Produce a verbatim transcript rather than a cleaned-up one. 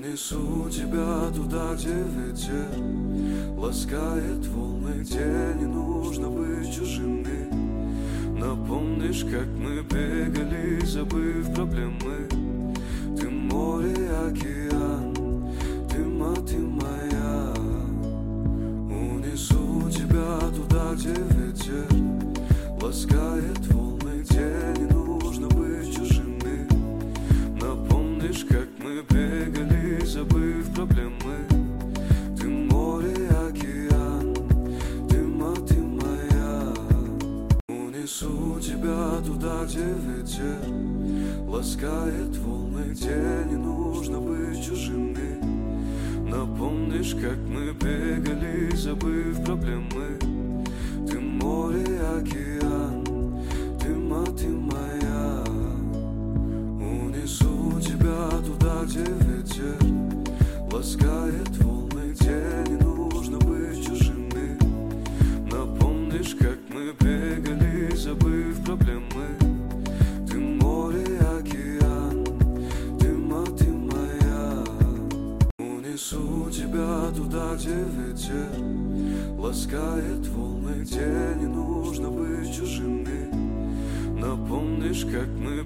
Унесу тебя туда, где ветер ласкает волны, где не нужно быть чужими. Напомнишь, как мы бегали, забыв проблемы. Ты море, океан, ты мать, ты моя. Унесу тебя туда, где ветер ласкает волны, где не нужно быть чужими. Напомнишь, как мы бегали, забыв проблемы. Ты море, океан, ты мать, ты моя. Унесу тебя туда, где ветер ласкает волны, где не нужно быть чужими. Напомнишь, как мы бегали, забыв проблемы. Ты море, океан, ты мать, ты моя. Унесу тебя туда, где ветер ласкает волны, где не нужно быть чужими. Напомнишь, как мы бегали, забыв проблемы. Ты море, океан, ты мать, ты моя. Унесу тебя туда, где ветер ласкает волны, где не нужно быть чужими. Напомнишь, как мы